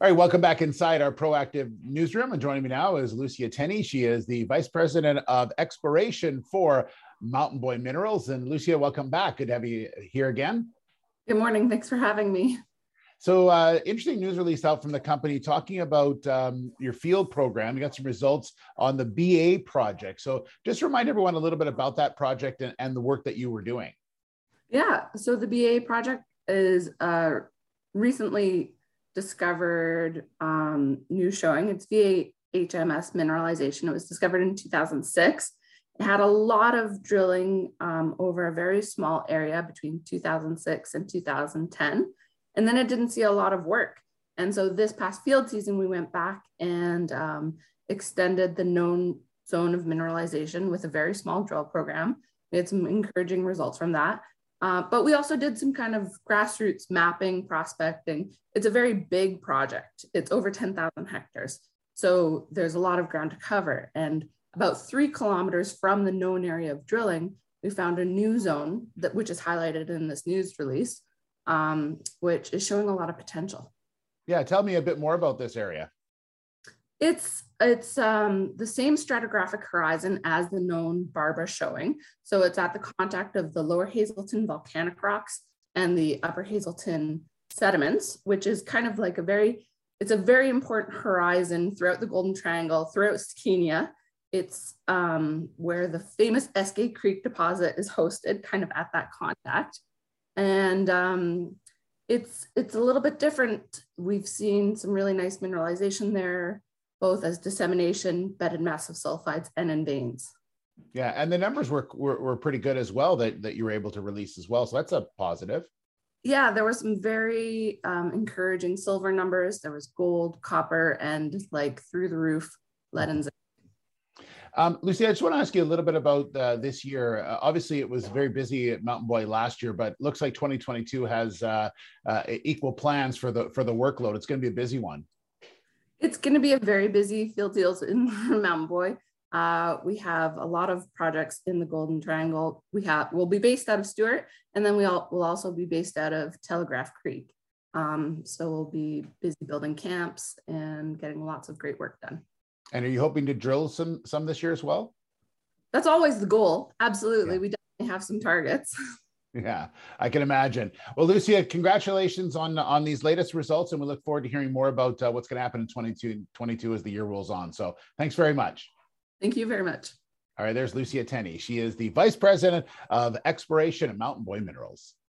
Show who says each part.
Speaker 1: All right, welcome back inside our proactive newsroom. And joining me now is Lucia Tenney. She is the Vice President of Exploration for Mountain Boy Minerals. And Lucia, welcome back. Good to have you here again.
Speaker 2: Good morning. Thanks for having me.
Speaker 1: So interesting news release out from the company talking about your field program. You got some results on the BA project. So just remind everyone a little bit about that project and the work that you were doing.
Speaker 2: Yeah, so the BA project is recently discovered new showing. It's VHMS mineralization. It was discovered in 2006. It had a lot of drilling over a very small area between 2006 and 2010. And then it didn't see a lot of work. And so this past field season, we went back and extended the known zone of mineralization with a very small drill program. We had some encouraging results from that. But we also did some kind of grassroots mapping, prospecting. It's a very big project. It's over 10,000 hectares. So there's a lot of ground to cover. And about 3 kilometers from the known area of drilling, we found a new zone which is highlighted in this news release, which is showing a lot of potential.
Speaker 1: Yeah, tell me a bit more about this area.
Speaker 2: It's the same stratigraphic horizon as the known Barbara showing. So it's at the contact of the Lower Hazelton volcanic rocks and the Upper Hazelton sediments, which is kind of like it's a very important horizon throughout the Golden Triangle, throughout Skeena. It's where the famous Eskay Creek deposit is hosted, kind of at that contact. And it's a little bit different. We've seen some really nice mineralization there, both as dissemination, bedded massive sulfides, and in veins.
Speaker 1: Yeah, and the numbers were pretty good as well that you were able to release as well. So that's a positive.
Speaker 2: Yeah, there were some very encouraging silver numbers. There was gold, copper, and like through the roof lead and zinc.
Speaker 1: Lucy, I just want to ask you a little bit about this year. Obviously, it was very busy at Mountain Boy last year, but looks like 2022 has equal plans for the workload. It's going to be a busy one.
Speaker 2: It's going to be a very busy field deals in Mountain Boy. We have a lot of projects in the Golden Triangle. We'll be based out of Stewart, and then we'll also be based out of Telegraph Creek. So we'll be busy building camps and getting lots of great work done.
Speaker 1: And are you hoping to drill some this year as well?
Speaker 2: That's always the goal. Absolutely.
Speaker 1: Yeah. We
Speaker 2: definitely have some targets.
Speaker 1: Yeah, I can imagine. Well, Lucia, congratulations on these latest results, and we look forward to hearing more about what's going to happen in 2022 as the year rolls on. So thanks very much.
Speaker 2: Thank you very much.
Speaker 1: All right, there's Lucia Tenney. She is the Vice President of Exploration at Mountain Boy Minerals.